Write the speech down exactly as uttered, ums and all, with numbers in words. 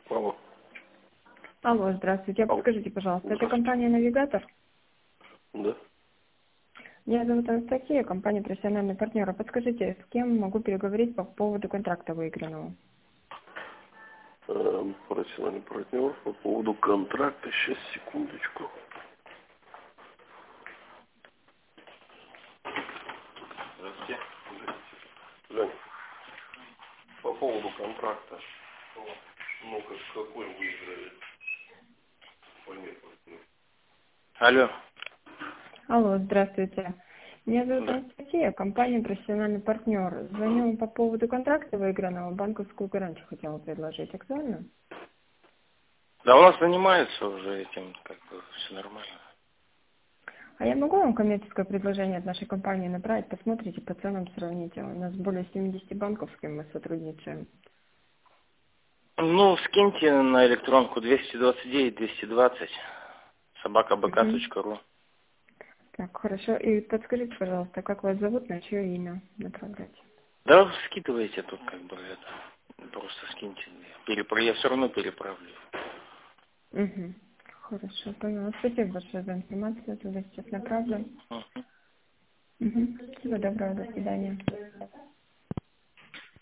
Алло. Алло, здравствуйте. Алло. Подскажите, пожалуйста, это Здравствуйте. компания «Навигатор»? Да. Меня зовут Анастасия, компания «Профессиональный партнер». Подскажите, с кем могу переговорить по поводу контракта выигранного? Эм, профессиональный партнер по поводу контракта. Сейчас, секундочку. Здравствуйте. Лень, по поводу контракта. Ну, как, какой выиграли? Понятно. Алло. Алло, здравствуйте. Меня зовут Да. Анастасия, компания «Профессиональный партнер». Звоню по поводу контракта выигранного, банковскую гарантию хотела предложить. Актуально? Да у нас занимаются уже этим, как бы все нормально. А я могу вам коммерческое предложение от нашей компании направить? Посмотрите, по ценам сравните. У нас более семидесяти банков, с кем мы сотрудничаем. Ну, скиньте на электронку двести двадцать девять двести двадцать собака бэ ка Угу. точка ру. Так, хорошо. И подскажите, пожалуйста, как вас зовут, на чье имя направлять? Да, скидывайте тут как бы это. Просто скиньте. Перепро... Я все равно переправлю. Угу. Хорошо, поняла. Спасибо большое за информацию. Я туда сейчас направлю. Мгм. Угу. Всего доброго, до свидания.